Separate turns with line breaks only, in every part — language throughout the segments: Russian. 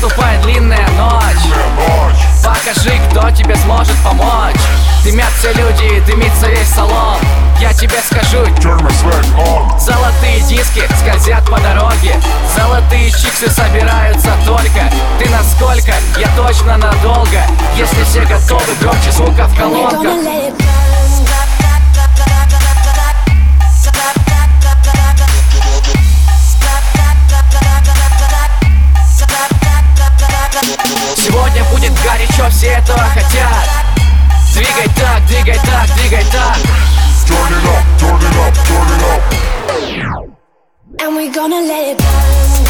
Наступает длинная ночь. Покажи, кто тебе сможет помочь. Дымятся люди, дымится весь салон. Я тебе скажу, золотые диски скользят по дороге. Золотые чиксы собираются только. Ты насколько? Я точно надолго. Если все готовы, громче звука в колонках. Сегодня будет горячо, все этого хотят. Двигай так, двигай так, двигай так.
Turn it up, turn it up, turn it up.
And we gonna let it burn.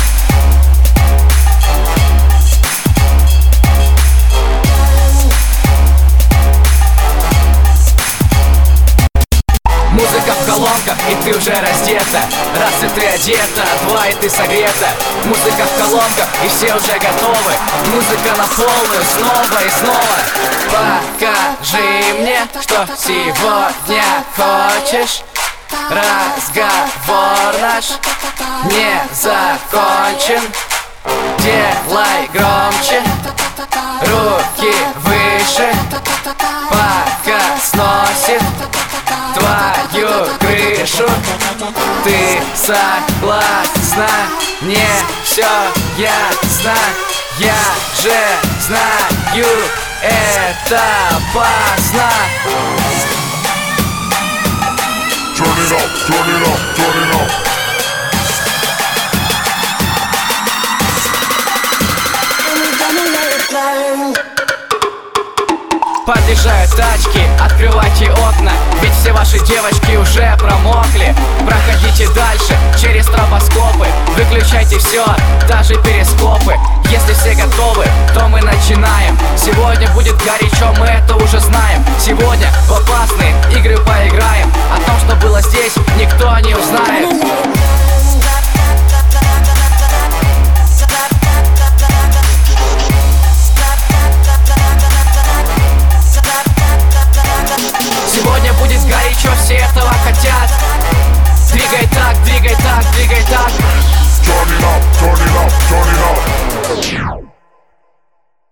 Музыка в колонках, и ты уже раздета. Раз и ты одета, два и ты согрета. Музыка в колонках, и все уже готовы. Музыка на полную, снова и снова. Покажи мне, что сегодня хочешь. Разговор наш не закончен. Делай громче, руки выше. Пока сносит твою крышу. Ты согласна? Мне все ясно. Я же знаю, это опасно.
Turn it up, turn it up, turn it up.
And we gonna let it burn.
Подъезжают тачки, открывайте окна. Ведь все ваши девочки уже промокли. Проходите дальше, через стробоскопы. Выключайте все, даже перископы. Если все готовы, то мы начинаем. Сегодня будет горячо, мы это уже знаем. Сегодня